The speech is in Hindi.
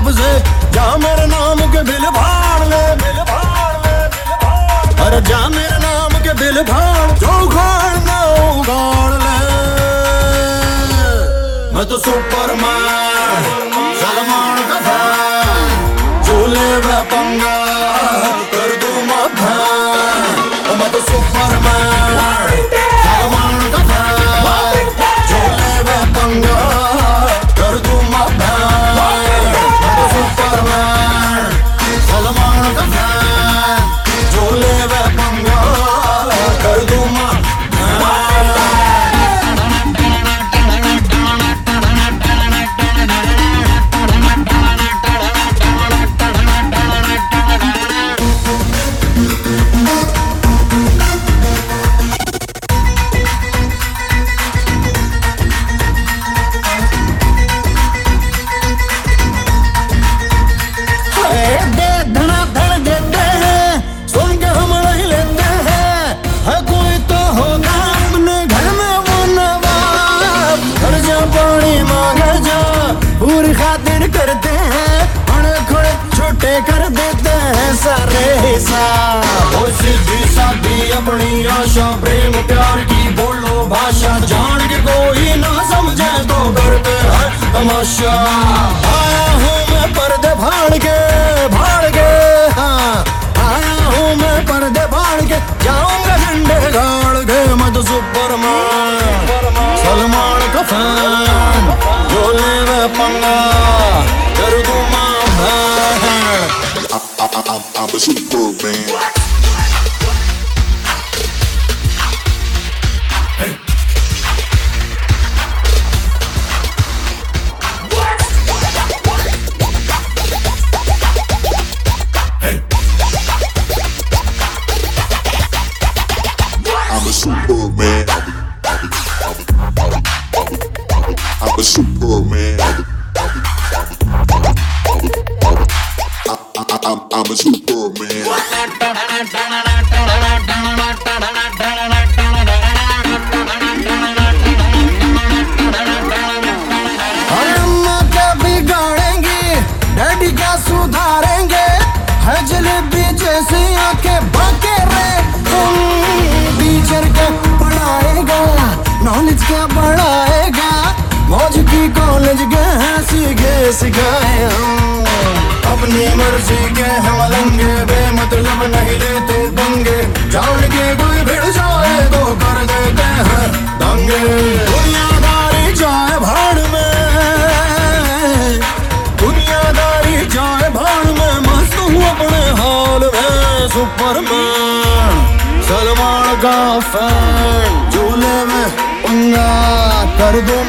हिसाब से, जा मेरे नाम के बिल फाड़ ले, बिल फाड़ ले, बिल फाड़ ले। अरे जा मेरे नाम के बिल फाड़, जो उखाड़ना उखाड़ ले। मैं तो सुपरमैन, सलमान का फैन, झूले में पंगा कर दूं मफैन। मैं तो सुपरमैन, सलमान का फैन, झूले में पंगा कर दूं मफैन। मैं तो सुपरमैन, सलमान का फैन, झूले में पंगा कर दूं मफैन। करते हैं बड़े खड़े छोटे कर देते हैं सारे हिसाब। वो सीधी सादी अपनी आशा, प्रेम प्यार की बोलो भाषा, जान के कोई ना समझे तो करते हैं तमाशा। आया हूँ मैं पर्दे फाड़ के, फाड़ के, हाँ आया हूँ मैं पर्दे फाड़ के, जाऊंगा झंडे गाड़ के। मैं तो सुपरमैन, सलमान का फैन, झोले में पंगा कर दूं मफैन। I'm a superman. I'm a superman. I'm a superman. I'm a superman. अरे अम्मा क्या बिगाड़ेंगी, डैडी क्या सुधारेंगे, है जलेबी जैसी आंखें बाके रे। टीचर क्या पढ़ाएगा, नॉलेज क्या बढ़ाएगा, मौज की कॉलेज गए सीखे सिखाए हम। अपनी मर्जी के हम लंगे, बेमतलब नहीं लेते दंगे, जान के कोई भिड़ जाए तो कर देते हैं दंगे। दुनियादारी जाए भाड़ में, दुनियादारी जाए भाड़ में, मस्त हूँ अपने हाल में। सुपरमैन, सलमान का फैन, झूले में पंगा कर दूं